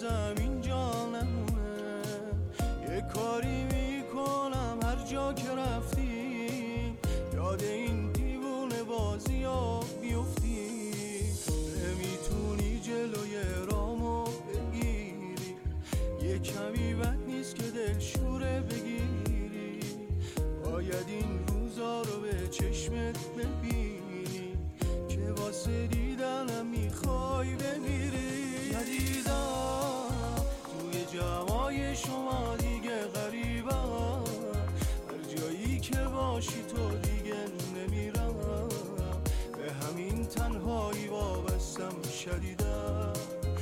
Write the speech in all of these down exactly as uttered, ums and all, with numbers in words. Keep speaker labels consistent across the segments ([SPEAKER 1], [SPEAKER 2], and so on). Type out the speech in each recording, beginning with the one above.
[SPEAKER 1] زمین جا نمونه. یه کاری میکنم هر جا که رفتی یاد این دیوونه بازی ها بیفتی. نمیتونی جلوی رامو بگیری، یه کمی بد نیست که دلشوره بگیری. باید این روزا رو به چشمت ببینی که واسه دیدنم میخوای بمیری. ندیدم توی جمعای شما دیگه غریبم، هر جایی که باشی تو دیگه نمیرم. به همین تنهایی وابستم شدیدم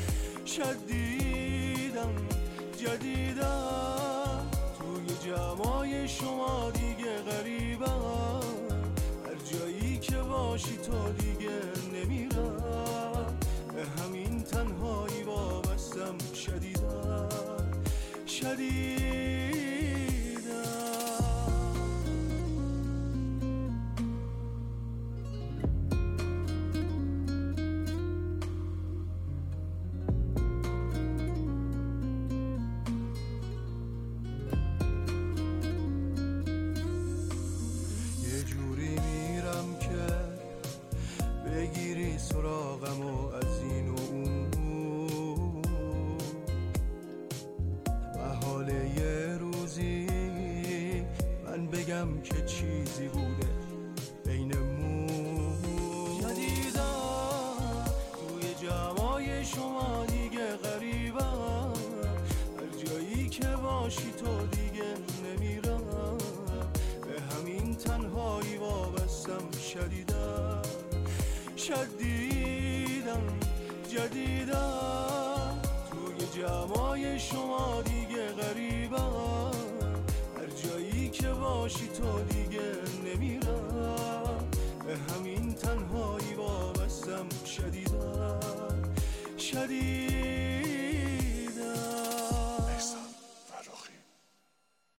[SPEAKER 1] شدیدم جدیدم. توی جمعای شما دیگه غریبم، هر جایی که باشی تو دیگه نمیرم. به همین تنهایی وابستم شدیدم شدیدم. بگیری سراغم و از این و اون، و حال یه روزی من بگم که چیزی بوده بینمون. ندیدم توی جمعای شما دیگه غریبم، هر جایی که باشی تو دیگه نمیرم. به همین تنهایی وابستم شدیدم شدیدم جدیدم. توی جمعای شما دیگه غریبم، هر جایی که باشی تو دیگه نمیرم. به همین تنها